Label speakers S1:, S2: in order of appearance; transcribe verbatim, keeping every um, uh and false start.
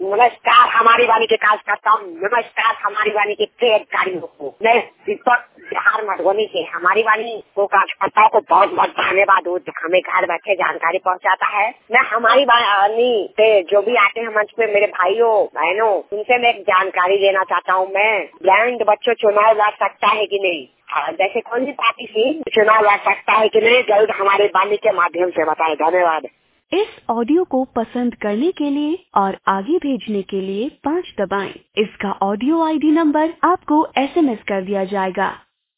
S1: नमस्कार हमारी वाणी के कार्यकर्ता हूँ। नमस्कार हमारी वाणी के कार्यकारियों को। मैं दीपक बिहार मधुबनी से हमारी वाणी को कार्यकर्ताओं को बहुत बहुत धन्यवाद हो, हमें घर बैठे जानकारी पहुँचाता है। मैं हमारी वाणी से जो भी आते हैं मंच पे मेरे भाइयों बहनों, उनसे मैं एक जानकारी लेना चाहता हूँ। मैं ब्लाइंड बच्चों चुनाव लड़ सकता है कि नहीं, जैसे कौन सी पार्टी से चुनाव लड़ सकता है कि नहीं, जल्द हमारे वाणी के माध्यम से बताएं। धन्यवाद।
S2: इस ऑडियो को पसंद करने के लिए और आगे भेजने के लिए पाँच दबाएं। इसका ऑडियो आईडी नंबर आपको एसएमएस कर दिया जाएगा।